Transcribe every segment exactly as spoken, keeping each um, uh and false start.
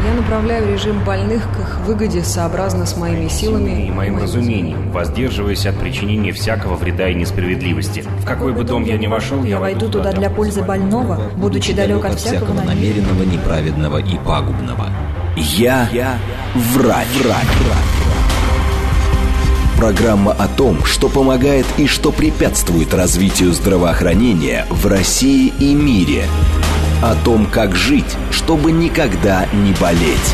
Я направляю режим больных к их выгоде сообразно с моими силами и моим разумением, воздерживаясь от причинения всякого вреда и несправедливости. В какой бы дом я ни вошел, я войду туда для пользы больного, будучи далек от всякого намеренного, неправедного и пагубного. Я, я врач. врач. Программа о том, что помогает и что препятствует развитию здравоохранения в России и мире. О том, как жить, чтобы никогда не болеть.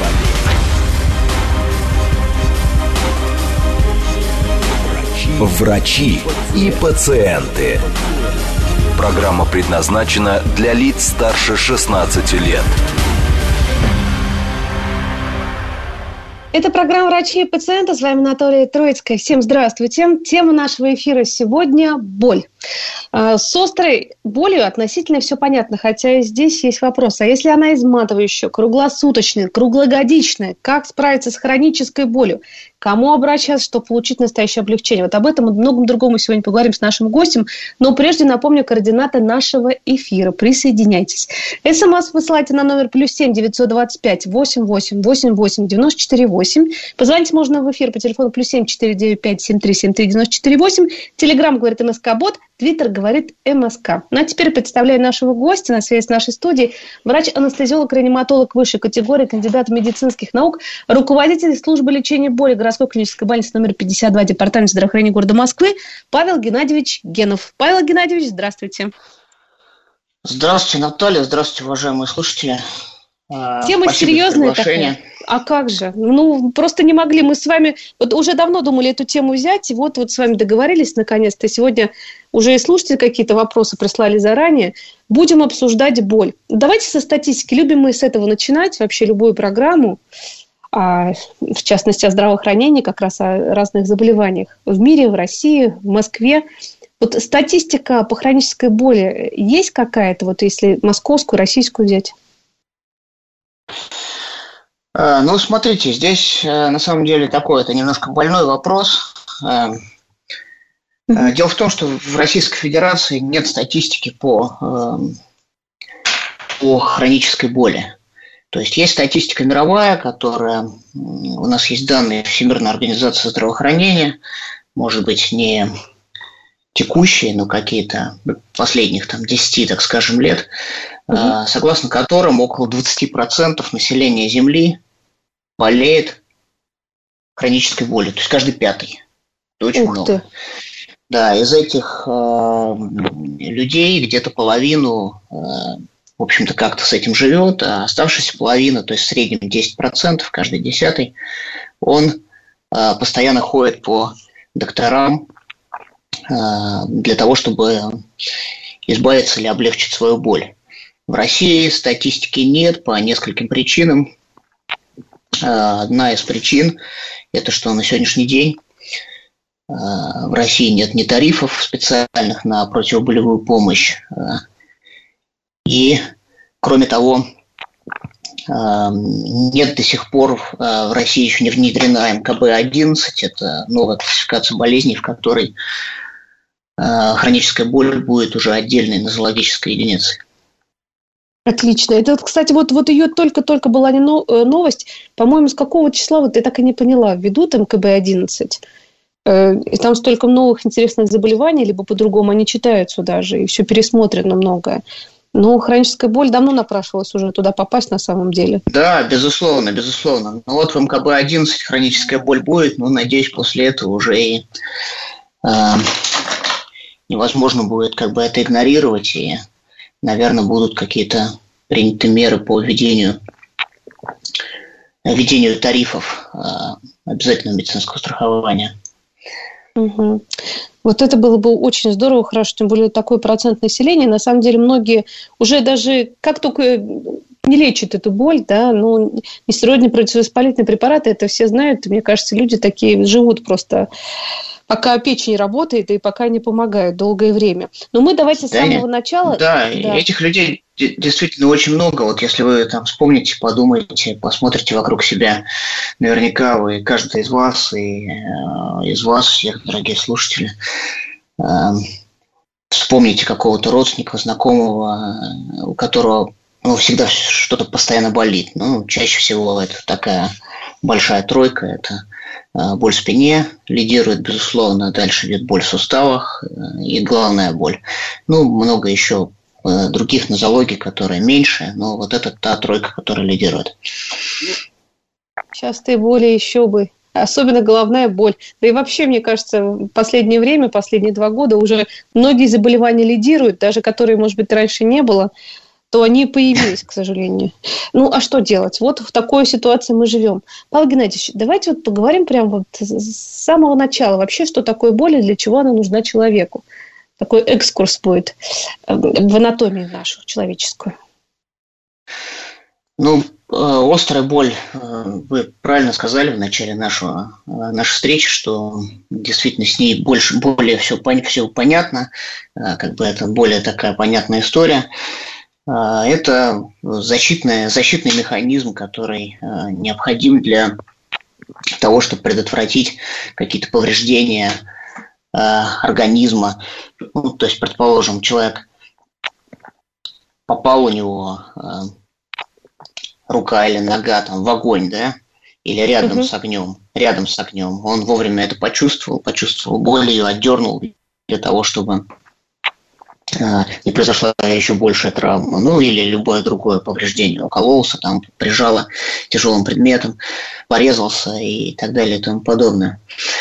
Врачи и пациенты. Программа предназначена для лиц старше шестнадцати лет. Это программа «Врачи и пациенты». С вами Анатолия Троицкая. Всем здравствуйте. Тема нашего эфира сегодня – боль. С острой болью относительно все понятно, хотя и здесь есть вопрос. А если она изматывающая, круглосуточная, круглогодичная, как справиться с хронической болью? Кому обращаться, чтобы получить настоящее облегчение? Вот об этом и многом другом мы сегодня поговорим с нашим гостем. Но прежде напомню координаты нашего эфира. Присоединяйтесь. СМС высылайте на номер плюс семь девятьсот двадцать пять восемьдесят восемь восемьдесят восемь девяносто четыре восемь. Позвонить можно в эфир по телефону плюс семь четыре девять пять семь три семь три девяносто четыре восемь. Телеграм говорит МСК-бот, Твиттер говорит МСК. Ну а теперь представляю нашего гостя на связи с нашей студией. Врач-анестезиолог, реаниматолог высшей категории, кандидат медицинских наук, руководитель службы лечения боли городской клинической больницы номер пятьдесят два Департамента здравоохранения города Москвы Павел Геннадьевич Генов. Павел Геннадьевич, здравствуйте. Здравствуйте, Наталья. Здравствуйте, уважаемые слушатели. Тема Спасибо серьезная такая. А как же? Ну, просто не могли. Мы с вами вот уже давно думали эту тему взять, и вот, вот с вами договорились наконец-то. Сегодня уже и слушатели какие-то вопросы прислали заранее. Будем обсуждать боль. Давайте со статистики. Любим мы с этого начинать, вообще любую программу, а, в частности, о здравоохранении, как раз о разных заболеваниях. В мире, в России, в Москве. Вот статистика по хронической боли есть какая-то, вот если московскую, российскую взять? Ну, смотрите, здесь на самом деле такой, это немножко больной вопрос. Mm-hmm. Дело в том, что в Российской Федерации нет статистики по, по хронической боли. То есть есть статистика мировая, которая... У нас есть данные Всемирной организации здравоохранения, может быть, не текущие, но какие-то последних там, десять, так скажем, лет, mm-hmm. согласно которым около двадцать процентов населения Земли болеет хронической болью, то есть каждый пятый. Это очень Ух много. Ты. Да, из этих э, людей где-то половину, э, в общем-то, как-то с этим живет, а оставшаяся половина, то есть в среднем десять процентов, каждый десятый, он э, постоянно ходит по докторам э, для того, чтобы избавиться или облегчить свою боль. В России статистики нет по нескольким причинам. Одна из причин – это что на сегодняшний день в России нет ни тарифов специальных на противоболевую помощь. И, кроме того, нет до сих пор в России еще не внедрена эм ка бэ одиннадцать. Это новая классификация болезней, в которой хроническая боль будет уже отдельной нозологической единицей. Отлично. Это, кстати, вот, вот ее только-только была не новость. По-моему, с какого числа, вот я так и не поняла, введут эм ка бэ одиннадцать. И там столько новых интересных заболеваний, либо по-другому они читаются даже, и все пересмотрено многое. Но хроническая боль давно напрашивалась уже туда попасть на самом деле. Да, безусловно, безусловно. Ну вот в эм ка бэ одиннадцать хроническая боль будет, но, надеюсь, после этого уже и э, невозможно будет как бы это игнорировать, и наверное, будут какие-то приняты меры по введению, введению тарифов э, обязательного медицинского страхования. Угу. Вот это было бы очень здорово, хорошо, тем более такой процент населения. На самом деле многие уже даже как только не лечат эту боль, да, ну, нестероидные противовоспалительные препараты, это все знают. Мне кажется, люди такие живут просто, пока печень работает и пока не помогают долгое время. Но мы давайте с да, самого начала... Да, да, этих людей действительно очень много. Вот если вы там вспомните, подумаете, посмотрите вокруг себя, наверняка вы, каждый из вас и э, из вас, всех, дорогие слушатели, э, вспомните какого-то родственника, знакомого, у которого ну, всегда что-то постоянно болит. Ну, чаще всего это такая большая тройка, это боль в спине лидирует, безусловно, дальше идет боль в суставах и головная боль. Ну, много еще других нозологий, которые меньше, но вот это та тройка, которая лидирует. Частые боли еще бы, особенно головная боль. Да и вообще, мне кажется, в последнее время, последние два года уже многие заболевания лидируют, даже которые, может быть, раньше не было, то они появились, к сожалению. Ну, а что делать? Вот в такой ситуации мы живем. Павел Геннадьевич, давайте вот поговорим прямо вот с самого начала. Вообще, что такое боль и для чего она нужна человеку? Такой экскурс будет в анатомию нашу человеческую. Ну, острая боль, вы правильно сказали в начале нашего, нашей встречи, что действительно с ней больше, более все, все понятно, как бы это более такая понятная история. Это защитный, защитный механизм, который необходим для того, чтобы предотвратить какие-то повреждения организма. Ну, то есть, предположим, человек попал, у него рука или нога там в огонь, да, или рядом uh-huh. с огнем, рядом с огнем. Он вовремя это почувствовал, почувствовал боль, ее отдернул для того, чтобы не произошла еще большая травма, ну или любое другое повреждение, укололся, там, прижало тяжелым предметом, порезался и так далее и тому подобное.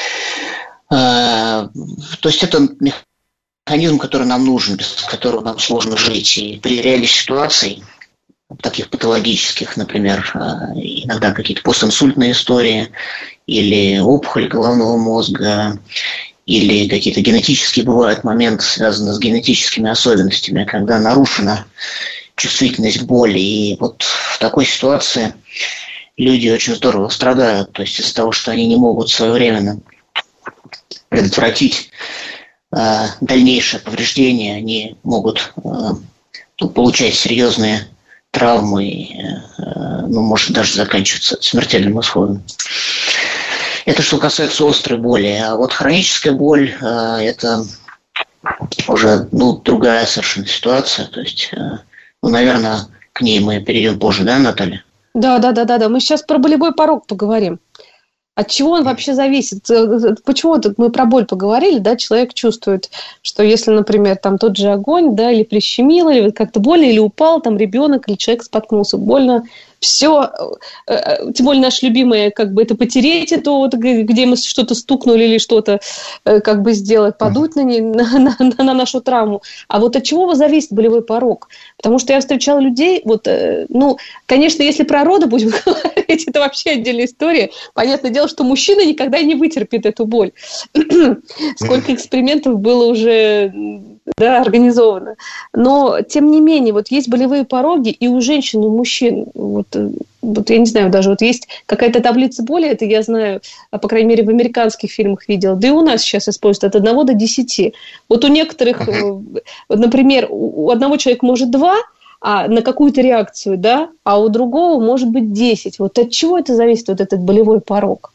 То есть это механизм, который нам нужен, без которого нам сложно жить. И при ряде ситуаций, таких патологических, например, иногда какие-то постинсультные истории, или опухоль головного мозга, или какие-то генетические бывают моменты, связанные с генетическими особенностями, когда нарушена чувствительность к боли. И вот в такой ситуации люди очень здорово страдают. То есть из-за того, что они не могут своевременно предотвратить э, дальнейшее повреждение, они могут э, ну, получать серьезные травмы, э, ну, может даже заканчиваться смертельным исходом. Это что касается острой боли. А вот хроническая боль э, – это уже ну, другая совершенно ситуация. То есть, э, ну, наверное, к ней мы перейдем позже, да, Наталья? Да, да, да, да, да. Мы сейчас про болевой порог поговорим. От чего он вообще зависит? Почему мы про боль поговорили, да, человек чувствует, что если, например, там тот же огонь, да, или прищемило, или как-то больно, или упал, там ребенок, или человек споткнулся, больно, все, тем более наше любимое, как бы это потереть, это вот, где мы что-то стукнули или что-то как бы сделать, подуть на, не, на, на, на нашу травму. А вот от чего зависит болевой порог? Потому что я встречала людей, вот, ну, конечно, если про роды будем говорить, это вообще отдельная история. Понятное дело, что мужчина никогда не вытерпит эту боль. Сколько экспериментов было уже, да, организовано. Но, тем не менее, вот есть болевые пороги и у женщин, и у мужчин. Вот, вот я не знаю, даже вот есть какая-то таблица боли, это я знаю, по крайней мере, в американских фильмах видела, да и у нас сейчас используют от одного до десяти. Вот у некоторых, например, у одного человека может два, а на какую-то реакцию, да, а у другого может быть десять. Вот от чего это зависит, вот этот болевой порог?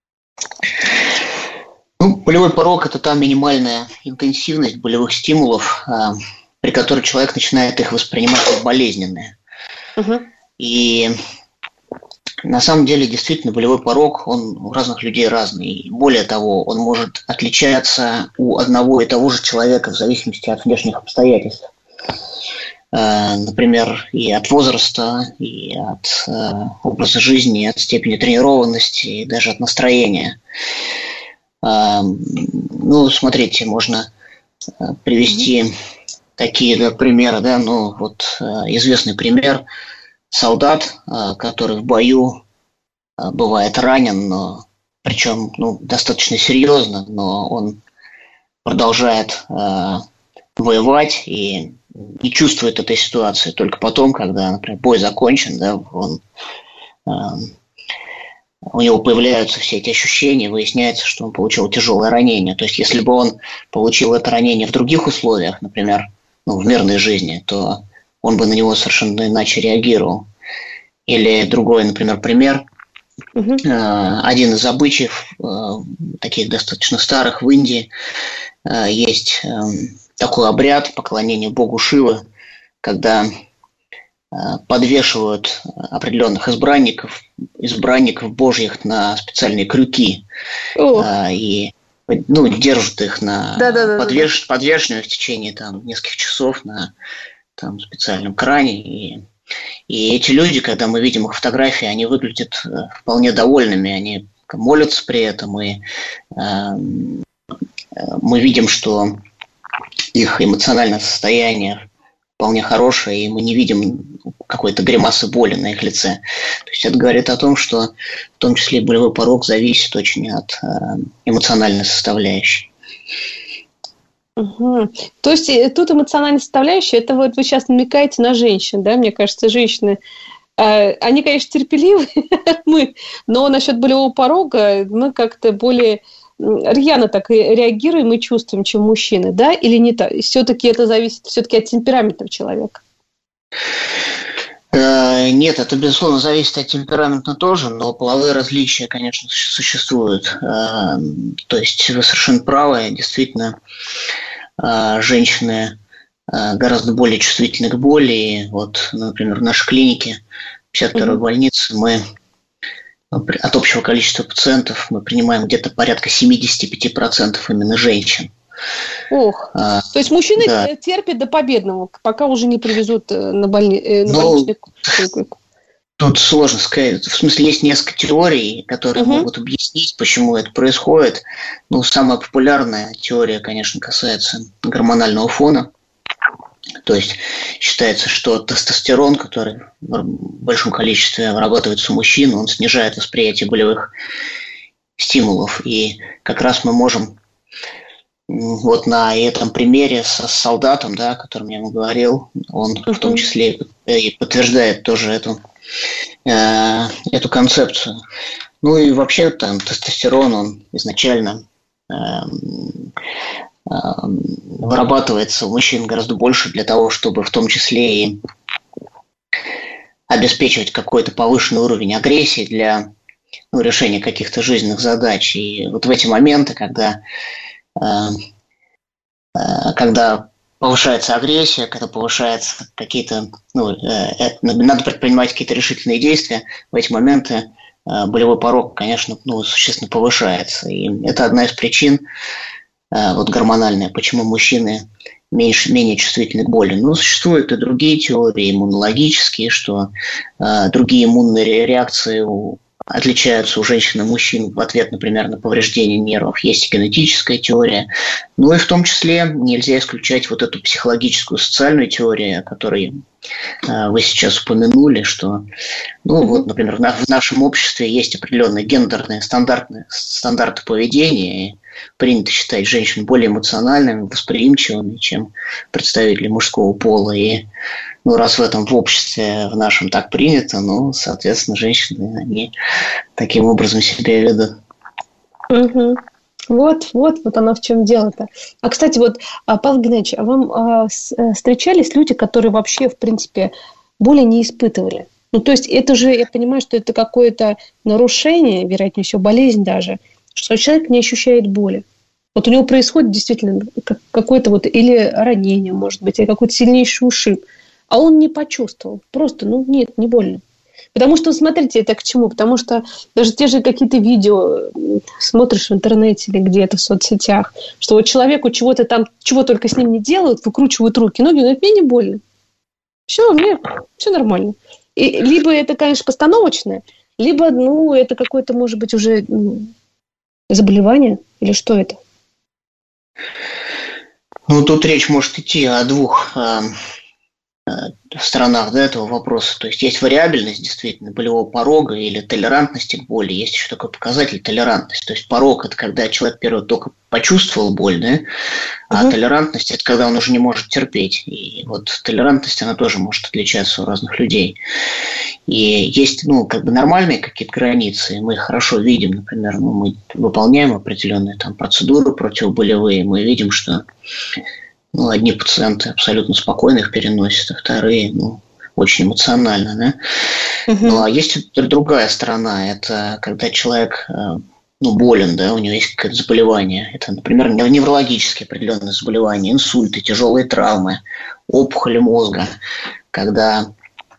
Ну, болевой порог – это та минимальная интенсивность болевых стимулов, при которой человек начинает их воспринимать как болезненные. Uh-huh. И на самом деле, действительно, болевой порог, он у разных людей разный. Более того, он может отличаться у одного и того же человека в зависимости от внешних обстоятельств. Например, и от возраста, и от образа жизни, и от степени тренированности, и даже от настроения. Ну, смотрите, можно привести mm-hmm. такие да, примеры, да, ну, вот известный пример – солдат, который в бою бывает ранен, но, причем ну, достаточно серьезно, но он продолжает воевать и не чувствует этой ситуации. Только потом, когда, например, бой закончен, да, он, э, у него появляются все эти ощущения, выясняется, что он получил тяжелое ранение. То есть, если бы он получил это ранение в других условиях, например, ну, в мирной жизни, то он бы на него совершенно иначе реагировал. Или другой, например, пример. Угу. Э, один из обычаев, э, таких достаточно старых в Индии, э, есть... Э, такой обряд поклонения богу Шивы, когда подвешивают определенных избранников, избранников божьих на специальные крюки а, и ну, держат их на да, да, да, подвеш... да. подвешенными в течение там, нескольких часов на там, специальном кране. И, и эти люди, когда мы видим их фотографии, они выглядят вполне довольными, они молятся при этом, и э, мы видим, что их эмоциональное состояние вполне хорошее, и мы не видим какой-то гримасы боли на их лице. То есть это говорит о том, что в том числе и болевой порог зависит очень от э, эмоциональной составляющей. Угу. То есть тут эмоциональная составляющая, это вот вы сейчас намекаете на женщин, да? Мне кажется, женщины, э, они, конечно, терпеливы, мы, но насчет болевого порога мы как-то более рьяно так реагируем и чувствуем, чем мужчины, да, или не так? Все-таки это зависит все-таки от темперамента человека. Нет, это, безусловно, зависит от темперамента тоже, но половые различия, конечно, существуют. То есть вы совершенно правы, действительно, женщины гораздо более чувствительны к боли. И вот, например, в нашей клинике, в пятьдесят второй mm-hmm. больнице, мы от общего количества пациентов мы принимаем где-то порядка семьдесят пять процентов именно женщин. Ох, а, то есть мужчины да. терпят до победного, пока уже не привезут на, больни... на ну, больничный. Тут сложно сказать. В смысле, есть несколько теорий, которые угу. могут объяснить, почему это происходит. Ну, самая популярная теория, конечно, касается гормонального фона. То есть считается, что тестостерон, который в большом количестве вырабатывается у мужчин, он снижает восприятие болевых стимулов. И как раз мы можем вот на этом примере со солдатом, да, о котором я вам говорил, он uh-huh. в том числе и подтверждает тоже эту, э, эту концепцию. Ну и вообще там тестостерон, он изначально э, э, вырабатывается у мужчин гораздо больше для того, чтобы в том числе и обеспечивать какой-то повышенный уровень агрессии для ну, решения каких-то жизненных задач. И вот в эти моменты, когда когда повышается агрессия, когда повышаются какие-то, ну, надо предпринимать какие-то решительные действия, в эти моменты болевой порог, конечно, ну, существенно повышается. И это одна из причин вот, гормональная, почему мужчины меньше, менее чувствительны к боли. Но существуют и другие теории иммунологические, что другие иммунные реакции у отличаются у женщин и мужчин в ответ, например, на повреждение нервов. Есть и генетическая теория. Ну и в том числе нельзя исключать вот эту психологическую, социальную теорию, о которой э, вы сейчас упомянули, что, ну mm-hmm. вот, например, в, на- в нашем обществе есть определенные гендерные стандартные, стандарты поведения, и принято считать женщин более эмоциональными, восприимчивыми, чем представители мужского пола. И ну, раз в этом в обществе в нашем так принято, ну, соответственно, женщины, они таким образом себя ведут. Угу. Вот, вот, вот оно в чем дело-то. А, кстати, вот, Павел Геннадьевич, а вам а, с, а, встречались люди, которые вообще, в принципе, боли не испытывали? Ну, то есть это же, я понимаю, что это какое-то нарушение, вероятнее всего, болезнь даже, что человек не ощущает боли. Вот у него происходит действительно какое-то вот или ранение, может быть, или какой-то сильнейший ушиб, а он не почувствовал. Просто, ну, нет, не больно. Потому что, смотрите, это к чему? Потому что даже те же какие-то видео смотришь в интернете или где-то в соцсетях, что вот человеку чего-то там, чего только с ним не делают, выкручивают руки, ноги, но это мне не больно. Все, мне все нормально. И либо это, конечно, постановочное, либо, ну, это какое-то, может быть, уже ну, заболевание, или что это? Ну, тут речь может идти о двух э, э, сторонах да, этого вопроса. То есть есть вариабельность действительно болевого порога или толерантности к боли. Есть еще такой показатель толерантность. То есть порог – это когда человек первый только почувствовал боль, да? А угу. толерантность – это когда он уже не может терпеть. И вот толерантность, она тоже может отличаться у разных людей. И есть, ну, как бы нормальные какие-то границы, мы их хорошо видим, например, ну, мы выполняем определенные там процедуры противоболевые, мы видим, что ну, одни пациенты абсолютно спокойно их переносят, а вторые, ну, очень эмоционально, да. Угу. Ну, а есть другая сторона, это когда человек, ну, болен, да, у него есть какое-то заболевание, это, например, неврологические определенные заболевания, инсульты, тяжелые травмы, опухоли мозга, когда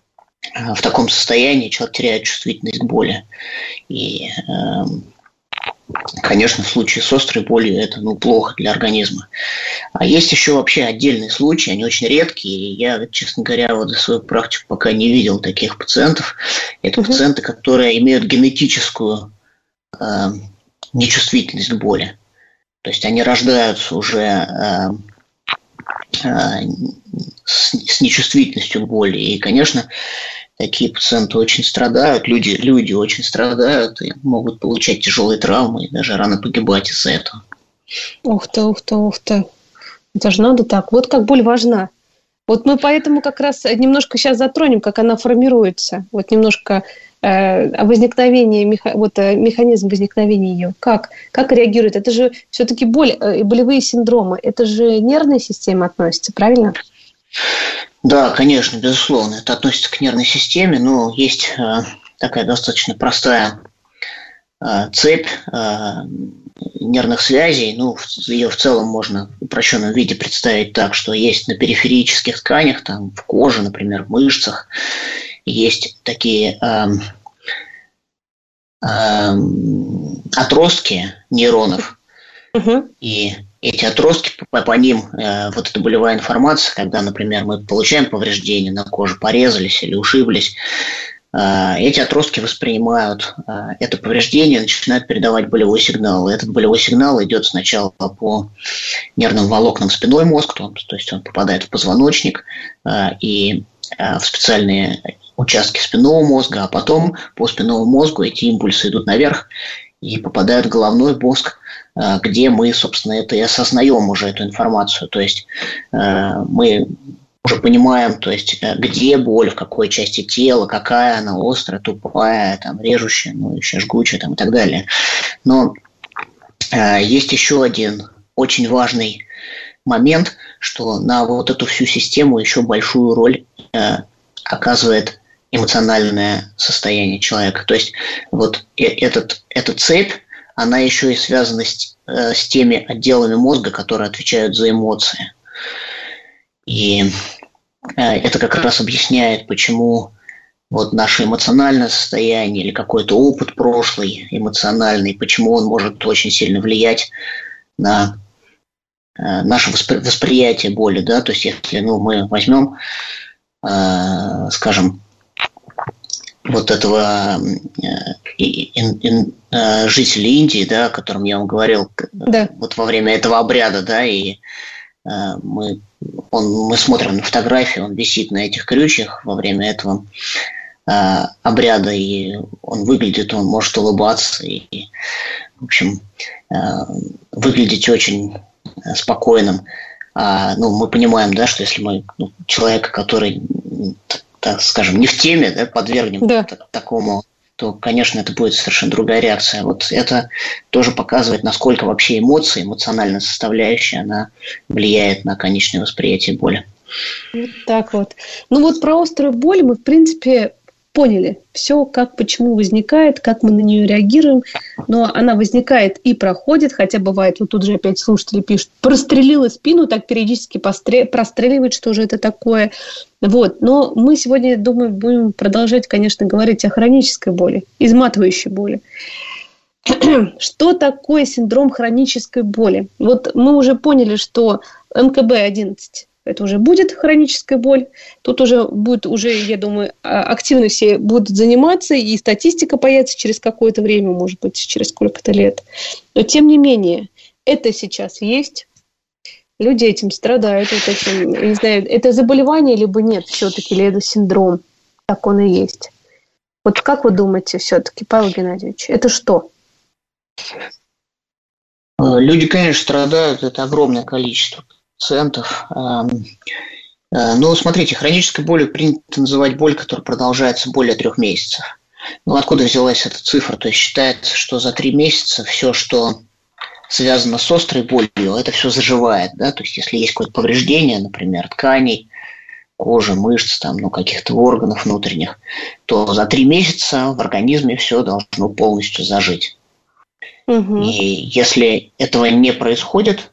в таком состоянии человек теряет чувствительность к боли. И, конечно, в случае с острой болью это ну, плохо для организма. А есть еще вообще отдельные случаи, они очень редкие. Я, честно говоря, вот за свою практику пока не видел таких пациентов. Это угу. пациенты, которые имеют генетическую э, нечувствительность к боли. То есть они рождаются уже э, э, с, с нечувствительностью к боли. И, конечно, такие пациенты очень страдают, люди, люди очень страдают и могут получать тяжелые травмы и даже рано погибать из-за этого. Ух ты, ух ты, ух ты. Это же надо так. Вот как боль важна. Вот мы поэтому как раз немножко сейчас затронем, как она формируется. Вот немножко э, о возникновении, меха, вот, э, механизм возникновения ее. Как, как реагирует? Это же все-таки боль и э, болевые синдромы. Это же нервная система относится, правильно? Да, конечно, безусловно. Это относится к нервной системе, но есть э, такая достаточно простая э, цепь э, нервных связей. Ну, ее в целом можно в упрощенном виде представить так, что есть на периферических тканях, там, в коже, например, в мышцах, есть такие э, э, отростки нейронов. Угу. И эти отростки, по, по ним э, вот эта болевая информация, когда, например, мы получаем повреждения на коже, порезались или ушиблись, э, эти отростки воспринимают э, это повреждение, начинают передавать болевой сигнал. И этот болевой сигнал идет сначала по нервным волокнам в спинной мозг, то, то есть он попадает в позвоночник э, и э, в специальные участки спинного мозга, а потом по спинному мозгу эти импульсы идут наверх и попадают в головной мозг, где мы, собственно, это и осознаем уже эту информацию. То есть мы уже понимаем, то есть, где боль, в какой части тела, какая она острая, тупая, там, режущая, ну, еще жгучая там, и так далее. Но есть еще один очень важный момент, что на вот эту всю систему еще большую роль оказывает эмоциональное состояние человека. То есть вот этот, эта цепь, она еще и связана с, с теми отделами мозга, которые отвечают за эмоции. И это как раз объясняет, почему вот наше эмоциональное состояние или какой-то опыт прошлый эмоциональный, почему он может очень сильно влиять на наше воспри- восприятие боли. Да? То есть если ну, мы возьмем, э, скажем, вот этого э, э, э, жителя Индии, да, о котором я вам говорил, да. Вот во время этого обряда, да, и э, мы, он, мы смотрим на фотографии, он висит на этих крючьях во время этого э, обряда, и он выглядит, он может улыбаться, и, и в общем, э, выглядеть очень спокойным. А, ну, мы понимаем, да, что если мы ну, человека, который так скажем, не в теме, да, подвергнем да. т- такому, то, конечно, это будет совершенно другая реакция. Вот это тоже показывает, насколько вообще эмоции, эмоциональная составляющая, она влияет на конечное восприятие боли. Вот так вот. Ну вот про острую боль мы, в принципе, поняли все, как, почему возникает, как мы на нее реагируем. Но она возникает и проходит, хотя бывает, вот тут же опять слушатели пишут, прострелила спину, так периодически постре- простреливает, что же это такое. Вот. Но мы сегодня, думаю, будем продолжать, конечно, говорить о хронической боли, изматывающей боли. Что такое синдром хронической боли? Вот мы уже поняли, что эм ка бэ одиннадцать это уже будет хроническая боль. Тут уже будет, уже, я думаю, активно все будут заниматься, и статистика появится через какое-то время, может быть, через сколько-то лет. Но, тем не менее, это сейчас есть. Люди этим страдают. Вот этим, я не знаю, это заболевание либо нет все-таки, или это синдром. Так он и есть. Вот как вы думаете все-таки, Павел Геннадьевич, это что? Люди, конечно, страдают. Это огромное количество пациентов. Ну, смотрите, хронической болью принято называть боль, которая продолжается более трех месяцев. Ну, откуда взялась эта цифра? То есть считается, что за три месяца все, что связано с острой болью, это все заживает. Да? То есть если есть какое-то повреждение, например, тканей, кожи, мышц, там, ну, каких-то органов внутренних, то за три месяца в организме все должно полностью зажить. Угу. И если этого не происходит,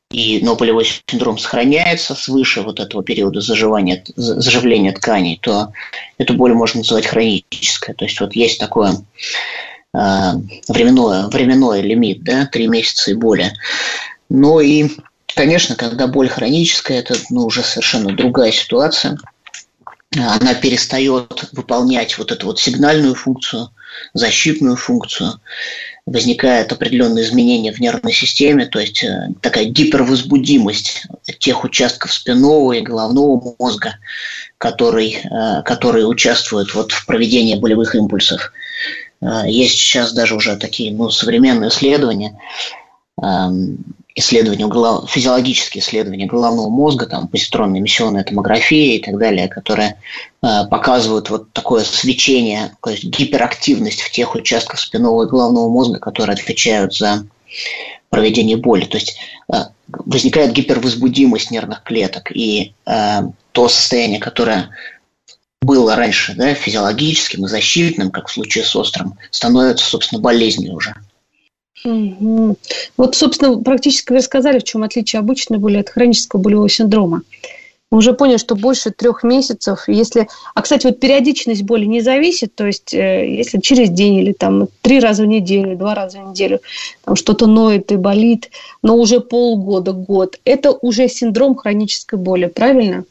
и, но болевой синдром сохраняется свыше вот этого периода заживания, заживления тканей, то эту боль можно называть хронической. То есть вот есть такое э, временное, временной лимит, да, три месяца и более. Ну и, конечно, когда боль хроническая, это ну, уже совершенно другая ситуация. Она перестает выполнять вот эту вот сигнальную функцию, защитную функцию. Возникают определенные изменения в нервной системе, то есть такая гипервозбудимость тех участков спинного и головного мозга, которые, которые участвуют вот в проведении болевых импульсов. Есть сейчас даже уже такие ну, современные исследования, исследования, физиологические исследования головного мозга, там, позитронная эмиссионная томография и так далее, которые э, показывают вот такое свечение, то есть гиперактивность в тех участках спинного и головного мозга, которые отвечают за проведение боли. То есть э, возникает гипервозбудимость нервных клеток, и э, то состояние, которое было раньше да, физиологическим и защитным, как в случае с острым, становится, собственно, болезнью уже. Угу. Вот, собственно, практически вы рассказали, в чем отличие обычной боли от хронического болевого синдрома. Мы уже поняли, что больше трех месяцев, если... А, кстати, вот периодичность боли не зависит, то есть, если через день или там три раза в неделю, два раза в неделю там что-то ноет и болит, но уже полгода, год, это уже синдром хронической боли, правильно?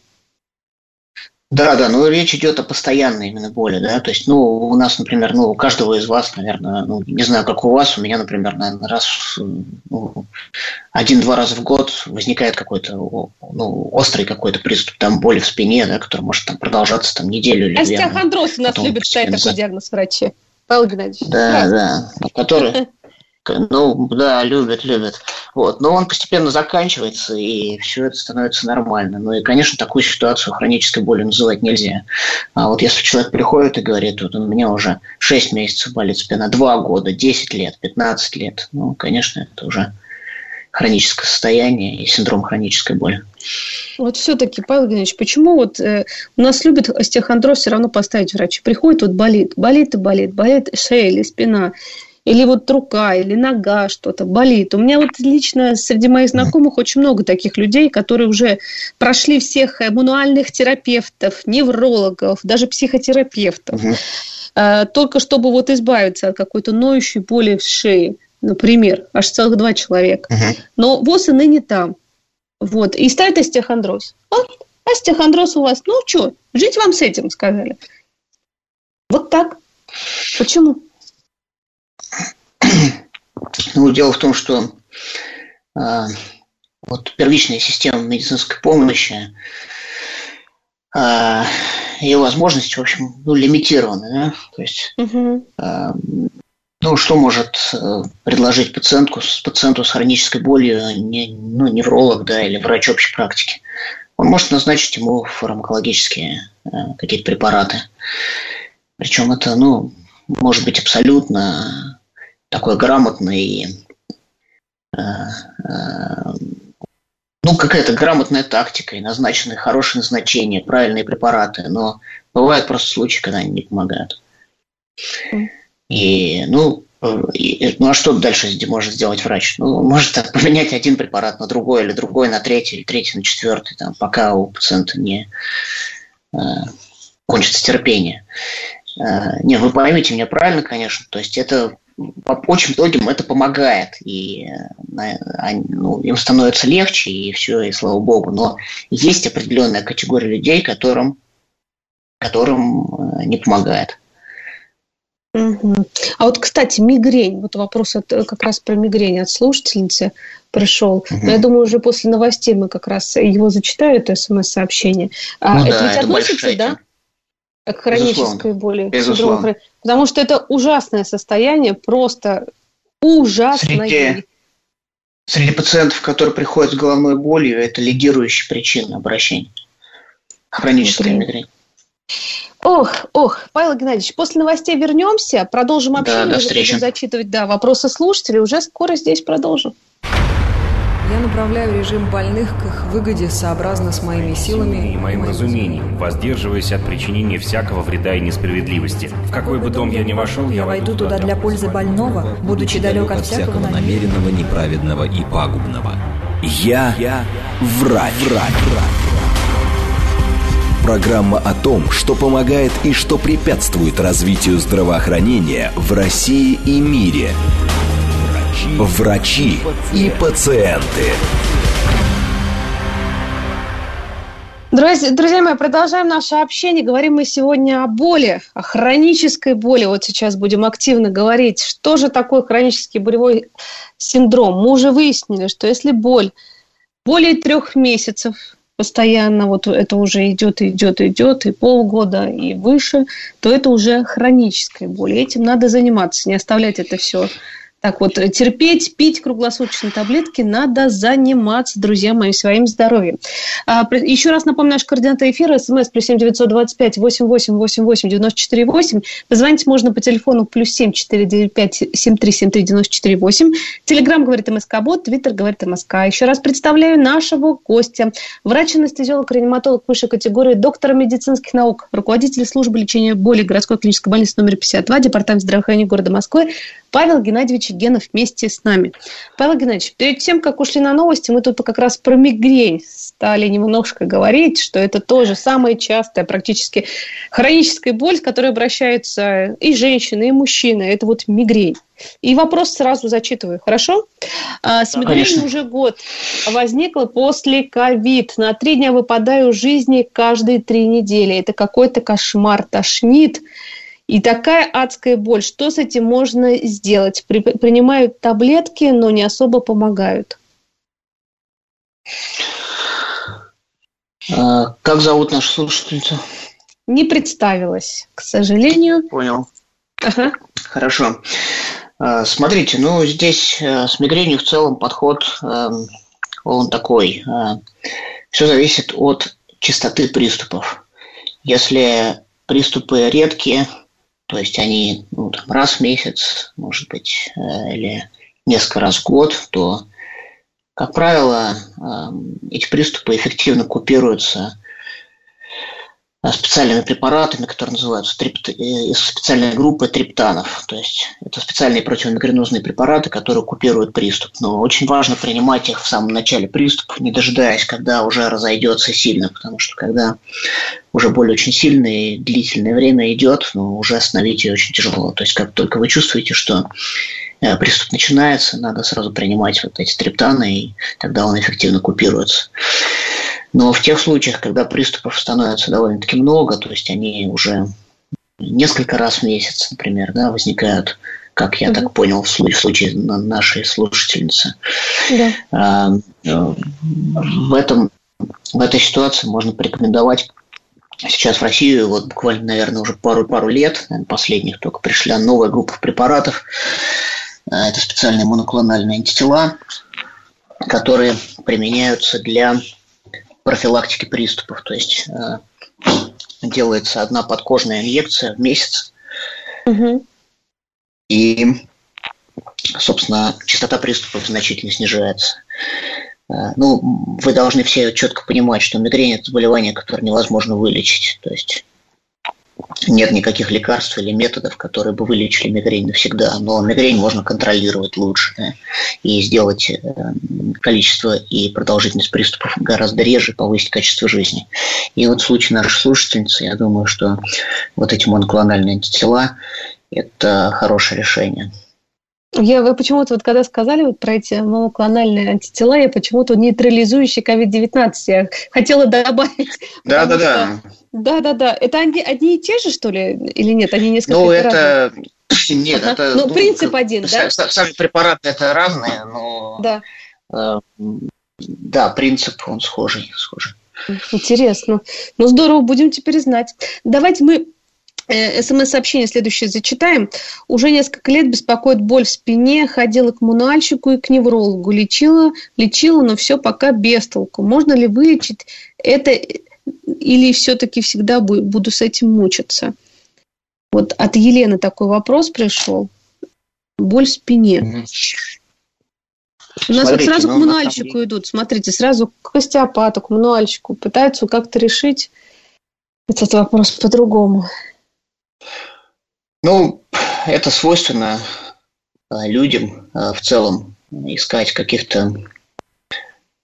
Да, да, но речь идет о постоянной именно боли, да, то есть, ну, у нас, например, ну, у каждого из вас, наверное, ну, не знаю, как у вас, у меня, например, наверное, раз, ну, один-два раза в год возникает какой-то, ну, острый какой-то приступ там боли в спине, да, который может там продолжаться там неделю или две. Остеохондроз у нас любит ставить такой диагноз врачи. Павел Геннадьевич. Да, да, который... Ну, да, любят, любят. Вот. Но он постепенно заканчивается, и все это становится нормально. Ну и, конечно, такую ситуацию хронической болью называть нельзя. А вот если человек приходит и говорит, вот у меня уже шесть месяцев болит спина, два года, десять лет, пятнадцать лет, ну, конечно, это уже хроническое состояние и синдром хронической боли. Вот все-таки, Павел Геннадьевич, почему вот э, у нас любят остеохондроз все равно поставить врачи? Приходит, вот болит, болит и болит, болит шея или спина, или вот рука, или нога, что-то болит. У меня вот лично среди моих знакомых очень много таких людей, которые уже прошли всех мануальных терапевтов, неврологов, даже психотерапевтов. Uh-huh. Только чтобы вот избавиться от какой-то ноющей боли в шее, например, аж целых два человека. Uh-huh. Но ВОЗ и ныне там. Вот. И ставят остеохондроз. Вот, остеохондроз у вас. Ну что, жить вам с этим, сказали. Вот так. Почему? Ну, дело в том, что э, вот первичная система медицинской помощи, э, ее возможности, в общем, ну, лимитированы, да? То есть, uh-huh. э, ну, что может э, предложить пациентку, пациенту с хронической болью не, ну, невролог, да, или врач общей практики? Он может назначить ему фармакологические э, какие-то препараты. Причем это, ну, может быть абсолютно такой грамотный, э, э, ну, какая-то грамотная тактика и назначенные хорошие назначения, правильные препараты, но бывают просто случаи, когда они не помогают. И, ну, и, ну, а что дальше может сделать врач? Ну, может так, поменять один препарат на другой, или другой на третий, или третий на четвертый, там, пока у пациента не э, кончится терпение. Э, не, вы поймите меня правильно, конечно, то есть это очень многим это помогает, и ну, им становится легче, и все, и слава богу. Но есть определенная категория людей, которым, которым не помогает. Угу. А вот, кстати, мигрень. Вот вопрос от, как раз про мигрень от слушательницы пришел. Угу. Но я думаю, уже после новостей мы как раз его зачитаю, это смс-сообщение. А ну, это да, ведь это относится, да? К хронической боли. Безусловно. Потому что это ужасное состояние, просто ужасное. Среди, среди пациентов, которые приходят с головной болью, это лидирующая причина обращения. Хроническая мигрень. Ох, ох, Павел Геннадьевич, после новостей вернемся, продолжим общение. Да, до встречи. Будем зачитывать, да, вопросы слушателей, уже скоро здесь продолжим. Я направляю режим больных к их выгоде сообразно с моими силами и моим разумением, воздерживаясь от причинения всякого вреда и несправедливости. В какой бы дом я ни вошел, я войду туда для пользы больного, будучи далек от всякого намеренного, неправедного и пагубного. Я, Я врач. врач. Программа о том, что помогает и что препятствует развитию здравоохранения в России и мире. Врачи и пациенты. Друзья, друзья мои, продолжаем наше общение. Говорим мы сегодня о боли, о хронической боли. Вот сейчас будем активно говорить, что же такое хронический болевой синдром. Мы уже выяснили, что если боль более трех месяцев постоянно, вот это уже идет, идет, идет, и полгода, и выше, то это уже хроническая боль. И этим надо заниматься, не оставлять это все так вот, терпеть, пить круглосуточные таблетки, надо заниматься, друзья мои, своим здоровьем. А, еще раз напомню, наш координатор эфира, смс плюс семь девятьсот двадцать пять восемь восемь восемь восемь девяносто четыре восемь. Позвонить можно по телефону плюс семь четыре девять пять семь три семь три девяносто четыре восемь. Телеграм говорит МСК-бот, Твиттер говорит МСК. Еще раз представляю нашего гостя. Врач-анестезиолог, реаниматолог высшей категории, доктор медицинских наук, руководитель службы лечения боли городской клинической больницы номер пятьдесят два, департамент здравоохранения города Москвы, Павел Геннадьевич Генов вместе с нами. Павел Геннадьевич, перед тем, как ушли на новости, мы тут как раз про мигрень стали немножко говорить, что это тоже самая частая практически хроническая боль, с которой обращаются и женщины, и мужчины. Это вот мигрень. И вопрос сразу зачитываю, хорошо? А, с мигренью уже год возникла после ковид. На три дня выпадаю из жизни каждые три недели. Это какой-то кошмар, тошнит. И такая адская боль. Что с этим можно сделать? При, принимают таблетки, но не особо помогают. А, как зовут нашу слушательницу? Не представилась, к сожалению. Понял. Ага. Хорошо. А, смотрите, ну здесь а, с мигренью в целом подход, а, он такой. А, все зависит от частоты приступов. Если приступы редкие, то есть они ну, там, раз в месяц, может быть, э, или несколько раз в год, то, как правило, э, эти приступы эффективно купируются специальными препаратами, которые называются трипт... из специальной группы триптанов. То есть это специальные противомигренозные препараты, которые купируют приступ. Но очень важно принимать их в самом начале приступа, не дожидаясь, когда уже разойдется сильно, потому что когда уже боль очень сильная и длительное время идет, но уже остановить ее очень тяжело. То есть как только вы чувствуете, что приступ начинается, надо сразу принимать вот эти триптаны, и тогда он эффективно купируется. Но в тех случаях, когда приступов становится довольно-таки много, то есть они уже несколько раз в месяц, например, да, возникают, как я mm-hmm. так понял, в случае, в случае нашей слушательницы. Yeah. В, этом, в этой ситуации можно порекомендовать. Сейчас в Россию вот буквально, наверное, уже пару-пару лет, наверное, последних, только пришла новая группа препаратов. Это специальные моноклональные антитела, которые применяются для профилактики приступов. То есть э, делается одна подкожная инъекция в месяц. Угу. И, собственно, частота приступов значительно снижается. Э, ну, вы должны все четко понимать, что мигрень – это заболевание, которое невозможно вылечить. То есть нет никаких лекарств или методов, которые бы вылечили мигрень навсегда. Но мигрень можно контролировать лучше, да, и сделать э, количество и продолжительность приступов гораздо реже, повысить качество жизни. И вот в случае нашей слушательницы, я думаю, что вот эти моноклональные антитела – это хорошее решение. Я, вы почему-то, вот когда сказали вот про эти моноклональные антитела, я почему-то нейтрализующий ковид девятнадцать я хотела добавить. Да-да-да. Да-да-да. Это они, одни и те же, что ли, или нет? Они несколько Ну, это... Разные? Нет, ага. это... Ну, ну, принцип один, да? Сами препараты это разные, но... Да. Э, да, принцип, он схожий, схожий. Интересно. Ну, здорово, будем теперь знать. Давайте мы СМС-сообщение следующее зачитаем. Уже несколько лет беспокоит боль в спине. Ходила к мануальщику и к неврологу. Лечила, лечила, но все пока без толку. Можно ли вылечить это или все-таки всегда буду с этим мучиться? Вот от Елены такой вопрос пришел. Боль в спине. Mm-hmm. У нас Смотрите, вот сразу к мануальщику самом... идут. Смотрите, сразу к остеопату, к мануальщику. Пытаются как-то решить этот вопрос по-другому. Ну, это свойственно людям в целом искать каких-то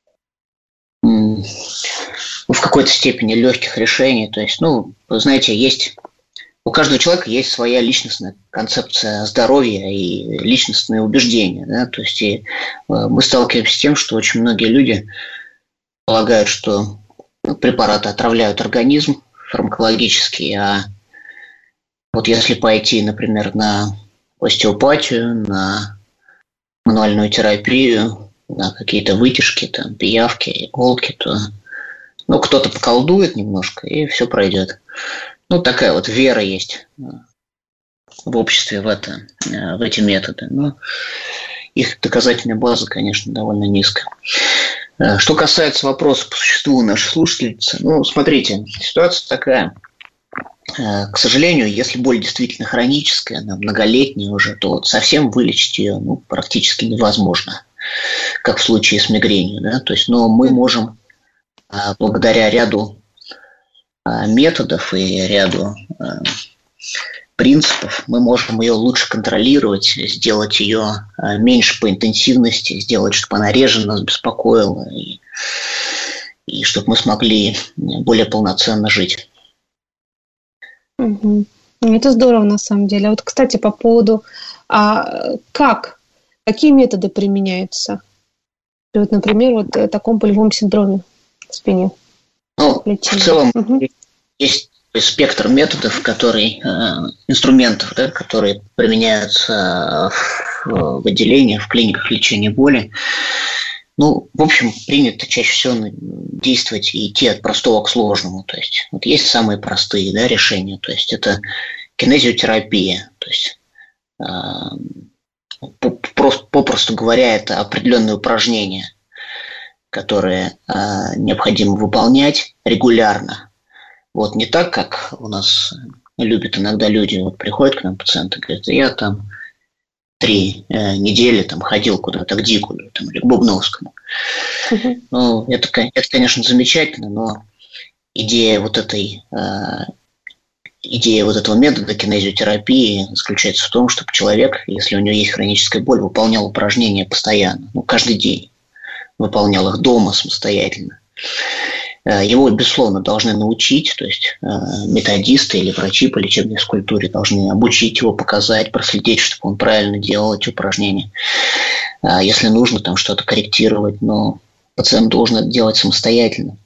в какой-то степени легких решений. То есть, ну, вы знаете, есть у каждого человека есть своя личностная концепция здоровья и личностные убеждения. Да? То есть и мы сталкиваемся с тем, что очень многие люди полагают, что препараты отравляют организм фармакологически, а вот если пойти, например, на остеопатию, на мануальную терапию, на какие-то вытяжки, там, пиявки, иголки, то ну, кто-то поколдует немножко, и все пройдет. Ну, такая вот вера есть в обществе в, это, в эти методы. Но их доказательная база, конечно, довольно низкая. Что касается вопроса по существу нашей слушательницы, ну, смотрите, ситуация такая. К сожалению, если боль действительно хроническая, она многолетняя уже, то вот совсем вылечить ее ну, практически невозможно, как в случае с мигренью. Да? То есть, но мы можем благодаря ряду методов и ряду принципов, мы можем ее лучше контролировать, сделать ее меньше по интенсивности, сделать, чтобы она реже нас беспокоила, и, и чтобы мы смогли более полноценно жить. Угу. Это здорово, на самом деле. А вот, кстати, по поводу, а как, какие методы применяются? Вот, например, вот в таком болевом синдроме в спине. Ну, в целом угу. есть спектр методов, который, инструментов, да, которые применяются в, в отделениях, в клиниках лечения боли. Ну, в общем, принято чаще всего действовать и идти от простого к сложному. То есть, вот есть самые простые да, решения. То есть, это кинезиотерапия. То есть, э, попросту говоря, это определенные упражнения, которые э, необходимо выполнять регулярно. Вот не так, как у нас любят иногда люди, вот приходят к нам пациенты, говорят, я там три э, недели там ходил куда-то к Дикулю там, или к Бубновскому. Uh-huh. Ну, это, это, конечно, замечательно, но идея вот этой э, идея вот этого метода кинезиотерапии заключается в том, чтобы человек, если у него есть хроническая боль, выполнял упражнения постоянно, ну, каждый день, выполнял их дома самостоятельно. Его, безусловно, должны научить, то есть методисты или врачи по лечебной физкультуре должны обучить его, показать, проследить, чтобы он правильно делал эти упражнения. Если нужно там что-то корректировать, но пациент должен это делать самостоятельно.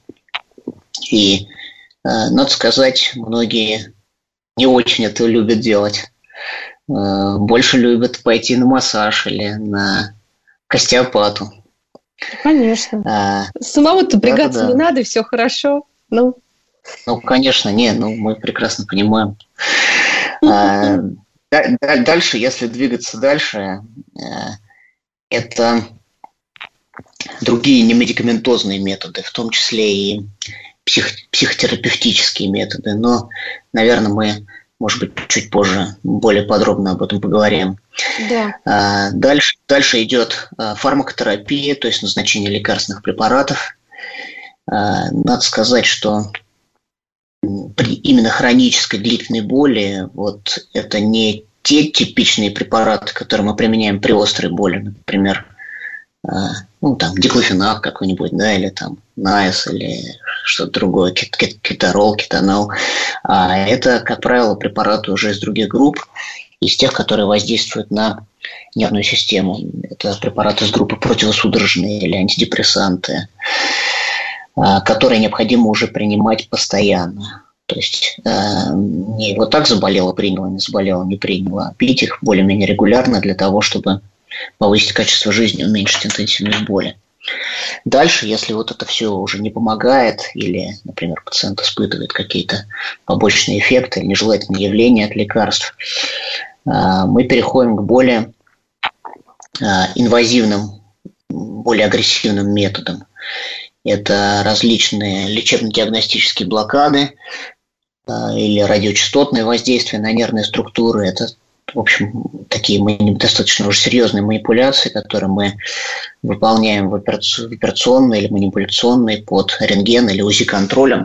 И, надо сказать, многие не очень это любят делать. Больше любят пойти на массаж или на к остеопату. Конечно. А, Самому-то бригаться да, да. не надо, и все хорошо. Ну, ну конечно, не, ну мы прекрасно понимаем. А, дальше, если двигаться дальше, это другие немедикаментозные методы, в том числе и псих, психотерапевтические методы. Но, наверное, мы, может быть, чуть позже более подробно об этом поговорим. Да. Дальше, дальше идет фармакотерапия, то есть назначение лекарственных препаратов. Надо сказать, что при именно хронической длительной боли вот это не те типичные препараты, которые мы применяем при острой боли, например, ну, там, диклофенак какой-нибудь, да, или там Наэс, или что-то другое, кеторол, кетонол. А это, как правило, препараты уже из других групп, из тех, которые воздействуют на нервную систему. Это препараты из группы противосудорожные или антидепрессанты, которые необходимо уже принимать постоянно. То есть не вот так заболела, приняла, не заболела, не приняла, а пить их более-менее регулярно для того, чтобы повысить качество жизни, уменьшить интенсивность боли. Дальше, если вот это все уже не помогает, или, например, пациент испытывает какие-то побочные эффекты или нежелательные явления от лекарств, мы переходим к более инвазивным, более агрессивным методам. Это различные лечебно-диагностические блокады или радиочастотное воздействие на нервные структуры. Это, в общем, такие достаточно уже серьезные манипуляции, которые мы выполняем в операционной или манипуляционной под рентген или УЗИ-контролем.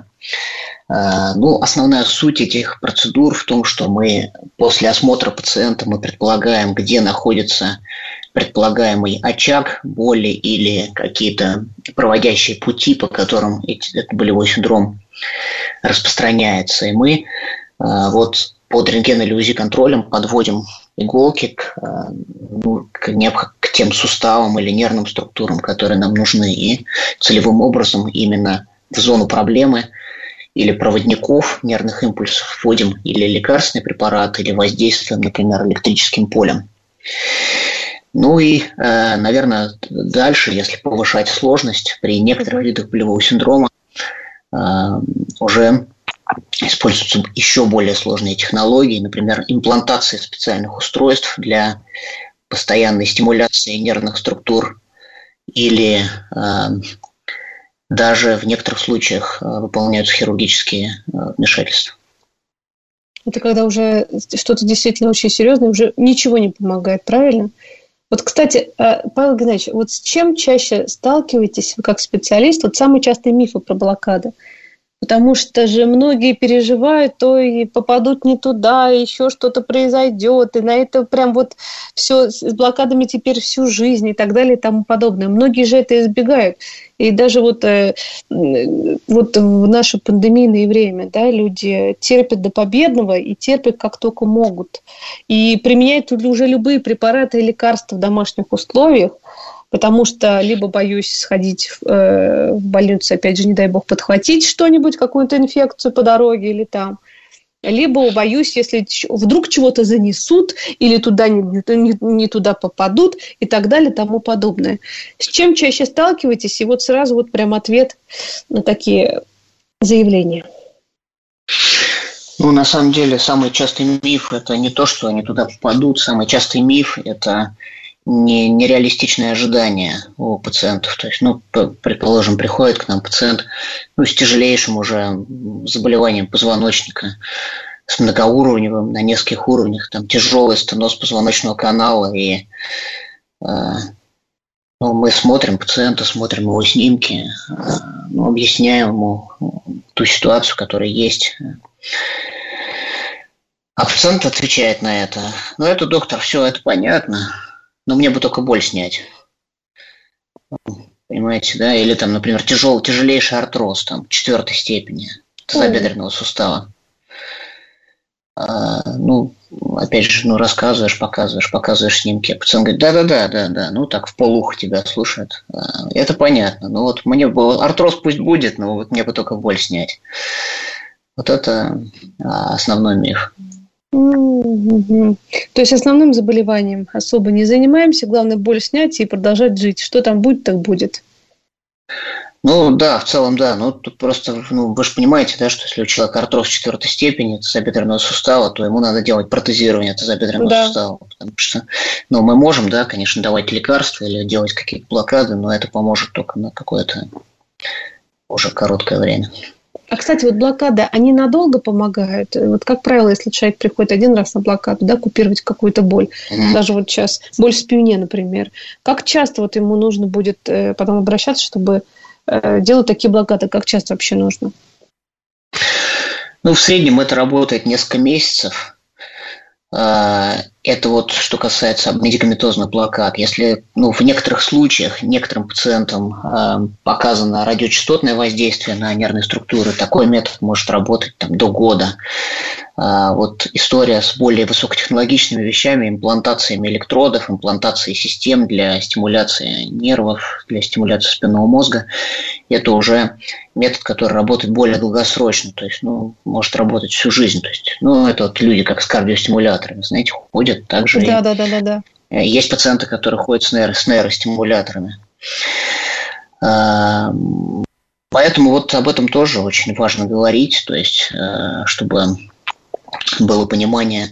Ну, основная суть этих процедур в том, что мы после осмотра пациента мы предполагаем, где находится предполагаемый очаг боли или какие-то проводящие пути, по которым этот болевой синдром распространяется. И мы вот под рентген- или УЗИ-контролем подводим иголки к, ну, к, к тем суставам или нервным структурам, которые нам нужны, и целевым образом именно в зону проблемы или проводников нервных импульсов вводим или лекарственный препарат, или воздействуем, например, электрическим полем. Ну и, наверное, дальше, если повышать сложность, при некоторых видах болевого синдрома уже используются еще более сложные технологии, например, имплантация специальных устройств для постоянной стимуляции нервных структур или даже в некоторых случаях выполняются хирургические вмешательства. Это когда уже что-то действительно очень серьезное, уже ничего не помогает, правильно? Вот, кстати, Павел Геннадьевич, вот с чем чаще сталкиваетесь вы как специалист? Вот самые частые мифы про блокады. Потому что же многие переживают, то и попадут не туда, и еще что-то произойдет, и на это прям вот все с блокадами теперь всю жизнь и так далее и тому подобное. Многие же это избегают. И даже вот, э, вот в наше пандемийное время, да, люди терпят до победного и терпят как только могут. И применяют уже любые препараты и лекарства в домашних условиях, потому что либо боюсь сходить в, э, в больницу, опять же, не дай бог, подхватить что-нибудь, какую-то инфекцию по дороге или там, либо боюсь, если вдруг чего-то занесут или туда не, не, не туда попадут и так далее и тому подобное. С чем чаще сталкиваетесь? И вот сразу вот прям ответ на такие заявления. Ну, на самом деле, самый частый миф – это не то, что они туда попадут. Самый частый миф – это не, нереалистичные ожидания у пациентов. То есть, ну, предположим, приходит к нам пациент ну, с тяжелейшим уже заболеванием позвоночника, с многоуровневым, на нескольких уровнях, там тяжелый стеноз позвоночного канала, и э, ну, мы смотрим пациента, смотрим его снимки, э, ну, объясняем ему ту ситуацию, которая есть. А пациент отвечает на это: ну, это, доктор, все это понятно, но мне бы только боль снять. Понимаете, да? Или там, например, тяжелый, тяжелейший артроз там, четвертой степени тазобедренного сустава. А, ну, опять же, ну, рассказываешь, показываешь, показываешь снимки. Пациент говорит: да-да-да, да-да, ну, так в полухо тебя слушает. А, это понятно. Ну, вот мне бы артроз пусть будет, но вот мне бы только боль снять. Вот это а, основной миф. Mm-hmm. То есть основным заболеванием особо не занимаемся, главное боль снять и продолжать жить. Что там будет, так будет. Ну да, в целом да. Ну тут просто, ну, вы же понимаете, да, что если у человека артроз четвертой степени тазобедренного сустава, то ему надо делать протезирование тазобедренного да. сустава. Потому что, ну, мы можем, да, конечно, давать лекарства или делать какие-то блокады, но это поможет только на какое-то уже короткое время. А, кстати, вот блокады, они надолго помогают? Вот, как правило, если человек приходит один раз на блокаду, да, купировать какую-то боль, mm-hmm. даже вот сейчас боль в спине, например, как часто вот ему нужно будет э, потом обращаться, чтобы э, делать такие блокады? Как часто вообще нужно? Ну, в среднем это работает несколько месяцев. Это вот что касается медикаментозных блокад. Если ну, в некоторых случаях некоторым пациентам э, показано радиочастотное воздействие на нервные структуры, такой метод может работать там, до года. А вот история с более высокотехнологичными вещами, имплантациями электродов, имплантацией систем для стимуляции нервов, для стимуляции спинного мозга, это уже метод, который работает более долгосрочно, то есть, ну, может работать всю жизнь. То есть, ну, это вот люди, как с кардиостимуляторами, знаете, ходят также. Да, да, да, да, да. Есть пациенты, которые ходят с, нейро, с нейростимуляторами. Поэтому вот об этом тоже очень важно говорить, то есть, чтобы было понимание,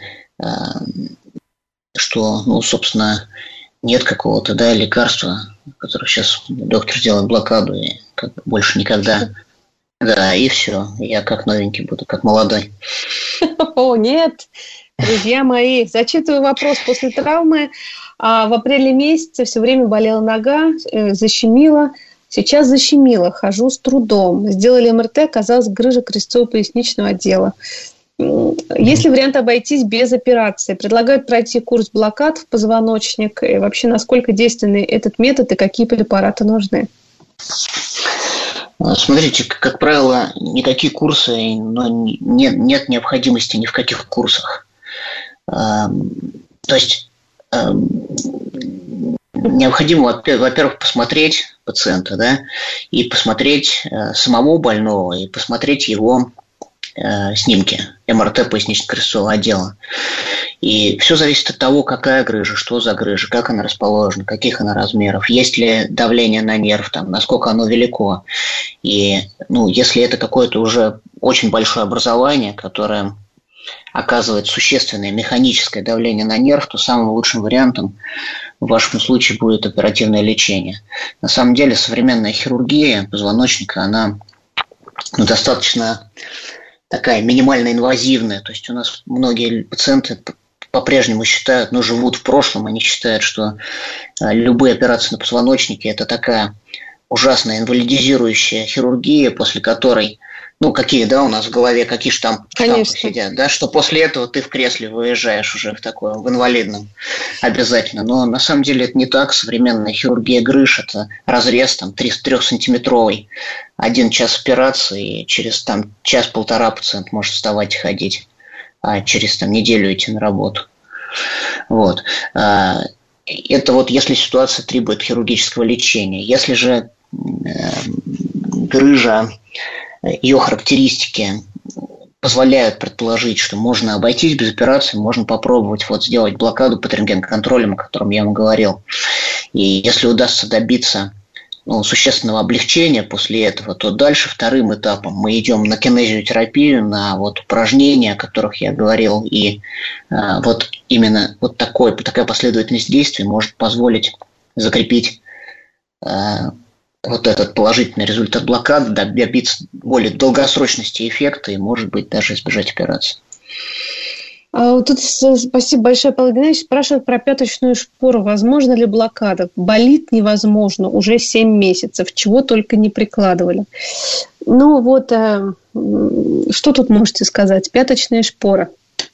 что, ну, собственно, нет какого-то, да, лекарства, которое сейчас доктор сделает блокаду, и как бы больше никогда. Да, и все. Я как новенький буду, как молодой. О, нет, друзья мои, зачитываю вопрос. После травмы а в апреле месяце все время болела нога, э, защемила. Сейчас защемила, хожу с трудом. Сделали эм эр тэ, оказалась грыжа крестцово-поясничного отдела. Есть ли вариант обойтись без операции? Предлагают пройти курс блокад в позвоночник. И вообще, насколько действенный этот метод и какие препараты нужны? Смотрите, как правило, никакие курсы, но нет, нет необходимости ни в каких курсах. То есть необходимо, во-первых, посмотреть пациента, да, и посмотреть самого больного, и посмотреть его снимки эм эр тэ пояснично-крестцового отдела. И все зависит от того, какая грыжа, что за грыжа, как она расположена, каких она размеров, есть ли давление на нерв, там, насколько оно велико. И ну, если это какое-то уже очень большое образование, которое оказывает существенное механическое давление на нерв, то самым лучшим вариантом в вашем случае будет оперативное лечение. На самом деле современная хирургия позвоночника, она ну, достаточно такая минимально инвазивная. То есть у нас многие пациенты по-прежнему считают, ну, живут в прошлом, они считают, что любые операции на позвоночнике – это такая ужасная инвалидизирующая хирургия, после которой, ну, какие, да, у нас в голове, какие штампы, штампы сидят, да, что после этого ты в кресле выезжаешь уже в такое, в инвалидном обязательно. Но на самом деле это не так. Современная хирургия грыж – это разрез там трехсантиметровый, один час операции, и через там час-полтора пациент может вставать и ходить, а через там неделю идти на работу. Вот. Это вот если ситуация требует хирургического лечения. Если же грыжа, ее характеристики позволяют предположить, что можно обойтись без операции, можно попробовать вот сделать блокаду под рентген-контролем, о котором я вам говорил. И если удастся добиться ну, существенного облегчения после этого, то дальше вторым этапом мы идем на кинезиотерапию, на вот упражнения, о которых я говорил. И э, вот именно вот такой, такая последовательность действий может позволить закрепить э, вот этот положительный результат блокады, добиться более долгосрочности эффекта и, может быть, даже избежать операции. Тут спасибо большое, Павел Геннадьевич. Спрашивают про пяточную шпору. Возможно ли блокада? Болит невозможно. Уже семь месяцев. Чего только не прикладывали. Ну вот, что тут можете сказать? Пяточная шпора.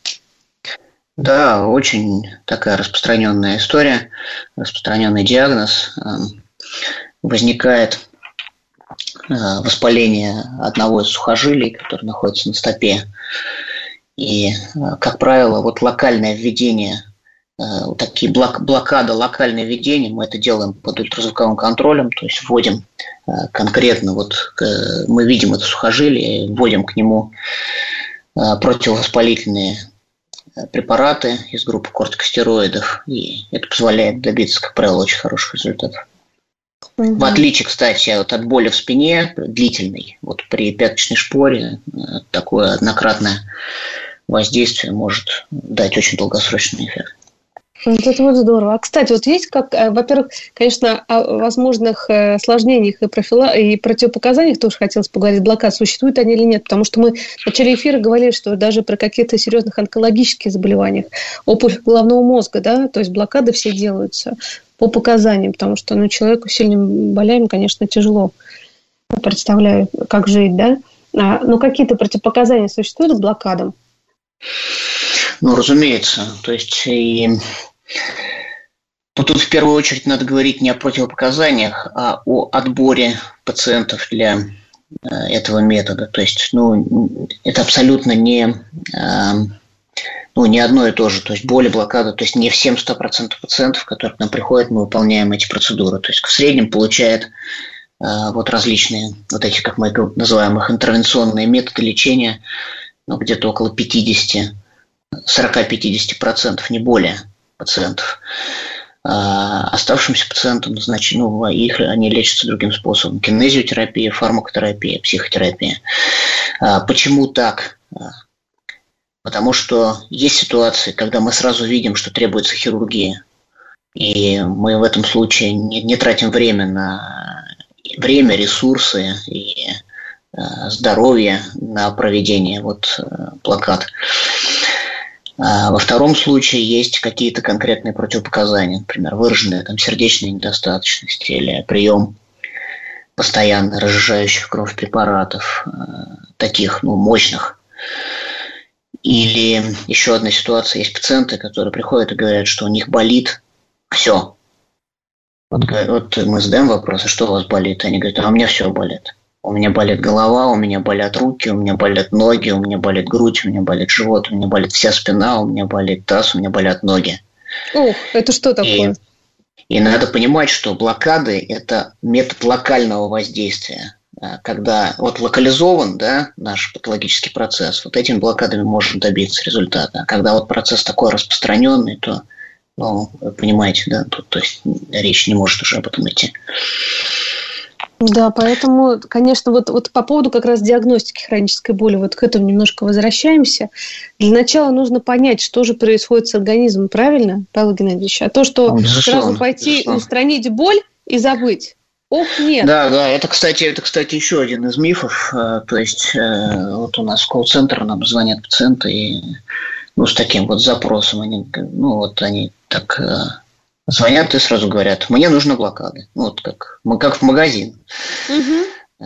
Да, очень такая распространенная история, распространенный диагноз. Возникает воспаление одного из сухожилий, который находится на стопе. И, как правило, вот локальное введение, вот такие блок, блокада, локальное введение, мы это делаем под ультразвуковым контролем, то есть вводим конкретно, вот мы видим это сухожилие, вводим к нему противовоспалительные препараты из группы кортикостероидов, и это позволяет добиться, как правило, очень хороших результатов. Угу. В отличие, кстати, вот от боли в спине длительной, вот при пяточной шпоре такое однократное воздействие может дать очень долгосрочный эффект. Вот это вот здорово. А, кстати, вот есть, как, во-первых, конечно, о возможных осложнениях и, профила... и противопоказаниях тоже хотелось поговорить, блокад, существуют они или нет, потому что мы в начале эфира говорили, что даже при каких-то серьезных онкологических заболеваниях, опухоль головного мозга, да, то есть блокады все делаются по показаниям, потому что ну, человеку с сильными болями, конечно, тяжело. Представляю, как жить, да? Но какие-то противопоказания существуют к блокадам? Ну, разумеется. То есть, и... Но тут в первую очередь надо говорить не о противопоказаниях, а о отборе пациентов для этого метода. То есть, ну, это абсолютно не... Ну, не одно и то же, то есть боли, блокада, то есть не всем сто процентов пациентов, которые к нам приходят, мы выполняем эти процедуры. То есть в среднем получает э, вот различные, вот эти, как мы называем их, интервенционные методы лечения, ну, где-то около пятьдесят-сорок-пятьдесят процентов, не более пациентов. А оставшимся пациентам, значит, ну, их, они лечатся другим способом. Кинезиотерапия, фармакотерапия, психотерапия. А почему так? Потому что есть ситуации, когда мы сразу видим, что требуется хирургия, и мы в этом случае не, не тратим время на время, ресурсы и э, здоровье на проведение вот, э, блокад. А во втором случае есть какие-то конкретные противопоказания, например, выраженная там, сердечная недостаточность или прием постоянно разжижающих кровь препаратов, э, таких ну, мощных. Или еще одна ситуация, есть пациенты, которые приходят и говорят, что у них болит все. Вот, вот мы задаем вопрос, а что у вас болит? Они говорят, а у меня все болит. У меня болит голова, у меня болят руки, у меня болят ноги, у меня болит грудь, у меня болит живот, у меня болит вся спина, у меня болит таз, у меня болят ноги. Ух, это что такое? И, и надо понимать, что блокады – это метод локального воздействия. Когда вот локализован, да, наш патологический процесс, вот этими блокадами можно добиться результата. А когда вот процесс такой распространенный, то, ну, вы понимаете, да, тут, то есть речь не может уже об этом идти. Да, поэтому, конечно, вот, вот по поводу как раз диагностики хронической боли, вот к этому немножко возвращаемся. Для начала нужно понять, что же происходит с организмом, правильно, Павел Геннадьевич? А то, что безусловно, сразу пойти безусловно. устранить боль и забыть. Ох, нет. Да, да, это, кстати, это, кстати, еще один из мифов. То есть, вот у нас в колл-центр нам звонят пациенты и, ну, с таким вот запросом, они, ну, вот они так звонят и сразу говорят, мне нужны блокады. Ну, вот как, как в магазин. Угу.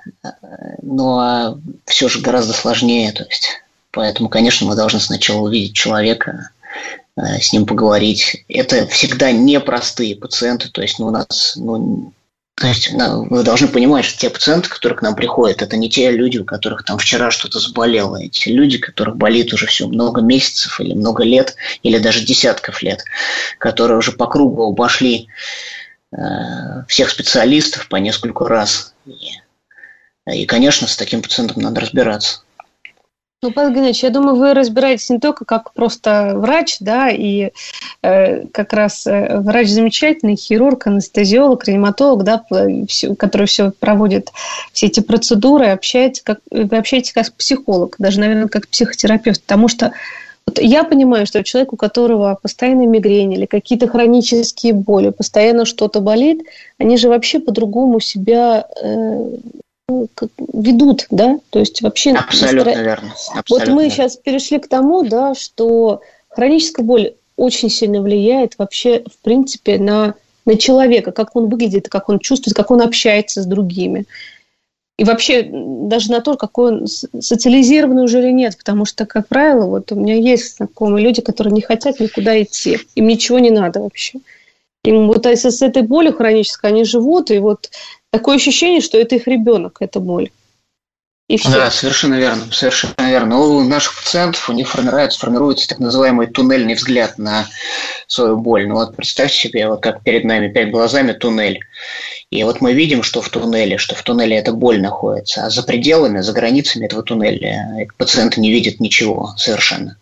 Но все же гораздо сложнее. То есть, поэтому, конечно, мы должны сначала увидеть человека, с ним поговорить. Это всегда непростые пациенты. То есть, ну, у нас... Ну, То есть ну, вы должны понимать, что те пациенты, которые к нам приходят, это не те люди, у которых там вчера что-то заболело. Эти люди, которых болит уже все много месяцев или много лет, или даже десятков лет, которые уже по кругу обошли э, всех специалистов по нескольку раз. И, и, конечно, с таким пациентом надо разбираться. Ну, Павел Геннадьевич, я думаю, вы разбираетесь не только как просто врач, да, и э, как раз э, врач замечательный, хирург, анестезиолог, реаниматолог, да, все, который все проводит, все эти процедуры, общается как, вы общаетесь как психолог, даже, наверное, как психотерапевт, потому что вот я понимаю, что человек, у которого постоянные мигрени или какие-то хронические боли, постоянно что-то болит, они же вообще по-другому себя... Э, ведут, да, то есть вообще... Абсолютно настро... верно. Абсолютно вот мы верно. сейчас перешли к тому, да, что хроническая боль очень сильно влияет вообще, в принципе, на, на человека, как он выглядит, как он чувствует, как он общается с другими. И вообще даже на то, какой он социализированный уже или нет, потому что, как правило, вот у меня есть знакомые люди, которые не хотят никуда идти, им ничего не надо вообще. Им вот с этой болью хронической они живут, и вот такое ощущение, что это их ребенок, эта боль. И все. Да, совершенно верно, совершенно верно. У наших пациентов у них формируется, формируется так называемый туннельный взгляд на свою боль. Ну вот представьте себе, вот как перед нами перед глазами туннель. И вот мы видим, что в туннеле, что в туннеле эта боль находится, а за пределами, за границами этого туннеля пациент не видит ничего совершенно.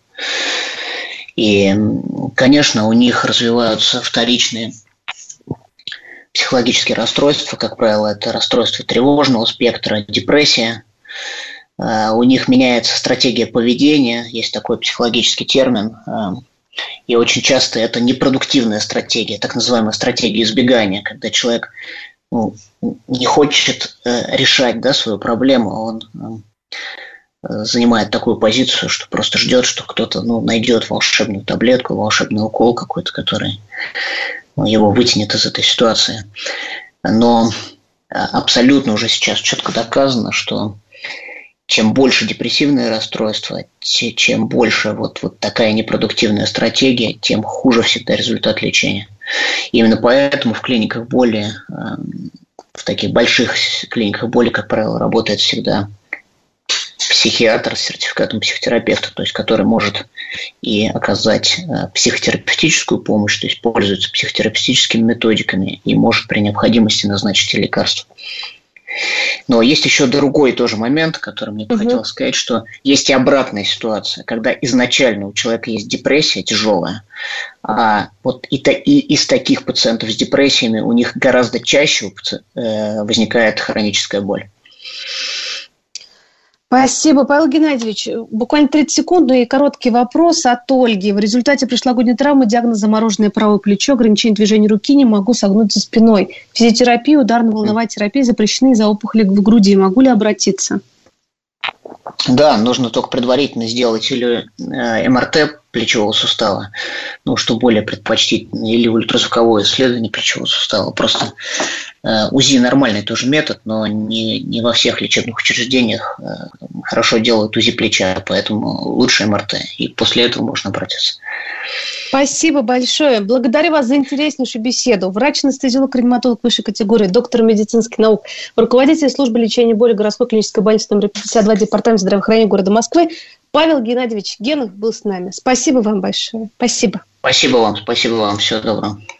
И, конечно, у них развиваются вторичные психологические расстройства, как правило, это расстройство тревожного спектра, депрессия. У них меняется стратегия поведения, есть такой психологический термин, и очень часто это непродуктивная стратегия, так называемая стратегия избегания, когда человек ну, не хочет решать, да, свою проблему, он занимает такую позицию, что просто ждет, что кто-то ну, найдет волшебную таблетку, волшебный укол какой-то, который ну, его вытянет из этой ситуации. Но абсолютно уже сейчас четко доказано, что чем больше депрессивное расстройство, чем больше вот, вот такая непродуктивная стратегия, тем хуже всегда результат лечения. Именно поэтому в клиниках боли, в таких больших клиниках боли, как правило, работает всегда психиатр с сертификатом психотерапевта, то есть который может и оказать психотерапевтическую помощь, то есть пользуется психотерапевтическими методиками и может при необходимости назначить лекарства. Но есть еще другой тоже момент, который мне бы угу. хотелось сказать, что есть и обратная ситуация, когда изначально у человека есть депрессия тяжелая, а вот и, и из таких пациентов с депрессиями у них гораздо чаще возникает хроническая боль. Спасибо, Павел Геннадьевич. Буквально тридцать секунд, но и короткий вопрос от Ольги. В результате прошлогодней травмы диагноз замороженное правое плечо, ограничение движения руки, не могу согнуть за спиной. Физиотерапия, ударно-волновая терапия запрещены из-за опухоли в груди. Могу ли обратиться? Да, нужно только предварительно сделать или эм эр тэ плечевого сустава, ну, что более предпочтительно, или ультразвуковое исследование плечевого сустава. Просто УЗИ нормальный тоже метод, но не, не во всех лечебных учреждениях хорошо делают УЗИ плеча, поэтому лучше эм эр тэ, и после этого можно обратиться. Спасибо большое. Благодарю вас за интереснейшую беседу. Врач-анестезиолог-реаниматолог высшей категории, доктор медицинских наук, руководитель службы лечения боли городской клинической больницы номер пятьдесят два Департамента здравоохранения города Москвы Павел Геннадьевич Генов был с нами. Спасибо вам большое. Спасибо. Спасибо вам, спасибо вам. Всего доброго.